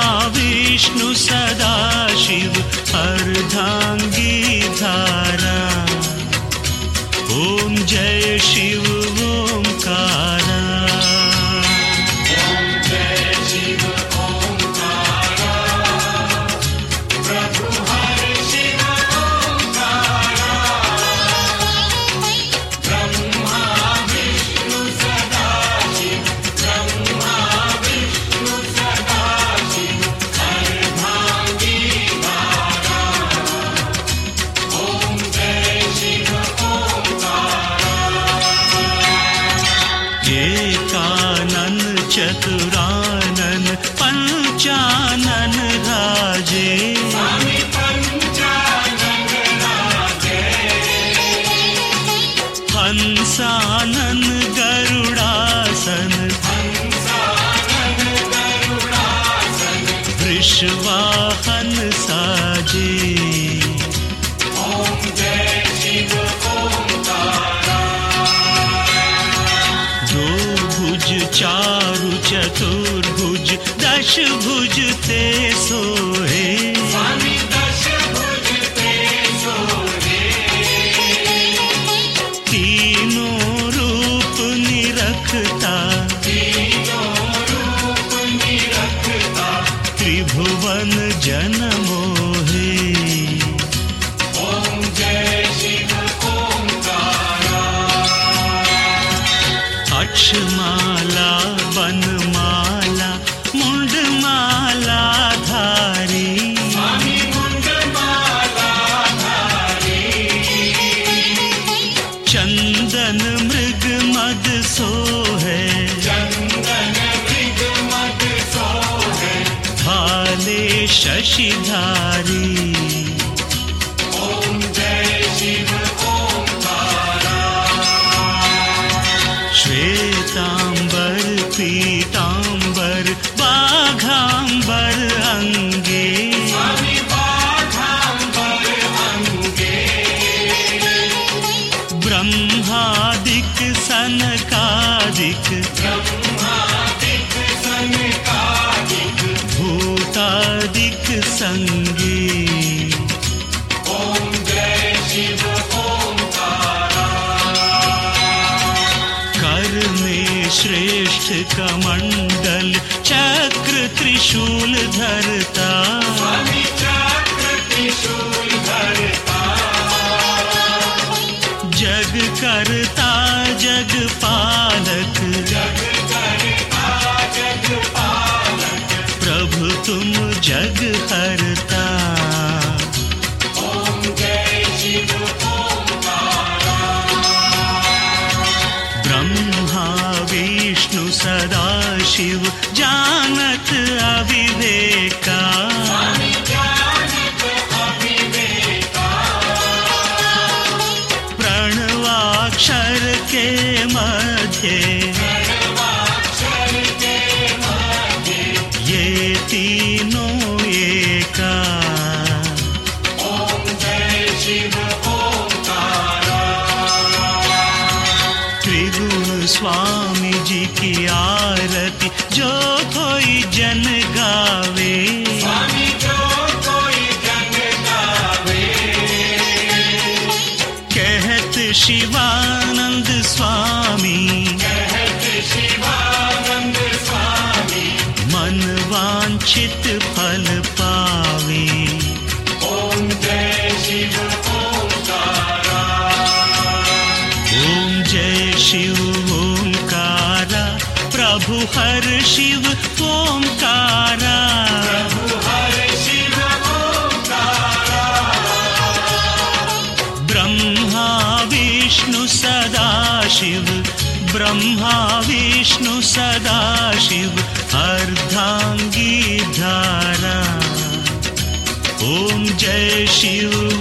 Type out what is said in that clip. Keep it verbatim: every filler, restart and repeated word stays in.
विष्णु सदाशिव अर्धांगी धारा। ओम जय शिव ओंकारा। ओम जय शिव ओंकारा। प्रभु हर शिव ओंकारा। ब्रह्मा विष्णु सदाशिव ब्रह्मा विष्णु सदाशिव अर्धांगी धारा। ओम जय शिव एकानन चतुरानन पंचानन राजे। स्वामी पंचानन राजे। हंसानन गरुड़ासन हंसानन गरुड़ासन। वृषवाहन साजे। ओम जय शिव ओंकारा। दो भुज चारु चतुर्भुज दश भुज ते सोहे। स्वामी दश भुज ते सोहे। तीनों रूप निरखता तीनों रूप निरखता। त्रिभुवन जन मोहे। ओम जय शिव ओंकारा। अक्षमाला बनमाला मुंडमाला धारी। स्वामी मुंडमाला धारी। चंदन मृग मद सोहे। चंदन मृग मद सोहे। भाले शशिधारी। ओम जय शिव ओंकारा। श्वेतांबर पीतांबर बाघांबर अंगे। स्वामी बाघांबर अंगे। ब्रह्मादिक सनकादिक ब्रह्मादिक सनकादिक। भूतादिक संगे। ओम जय शिव ओंकारा। कर में श्रेष्ठ कमंडल चक्र त्रिशूल धरता। स्वामी चक्र त्रिशूल धरता। जग करता जग पालक जग करता जग पालक। प्रभु तुम जग हरता। ओम जय शिव ओंकारा। ब्रह्मा विष्णु सदाशिव जानत अविवेका। स्वामी जानत अविवेका। प्रणवाक्षर के मध्य प्रणवाक्षर के मध्य। ये तीनों एका। ओम जय शिव ओंकारा। त्रिगुण स्वामी जी की आरती जो कोई जन गावे। स्वामी जो कोई जन गावे। कहत शिवानंद स्वामी कहत शिवानंद स्वामी। मन वांछित फल पावे। ओम जय शिव ओंकारा। ओम जय शिव ओंकारा। प्रभु हर शिव ओंकारा। प्रभु हर शिव ओंकारा। ब्रह्मा विष्णु सदाशिव ब्रह्मा विष्णु सदाशिव अर्धांगी धारा। ओम जय शिव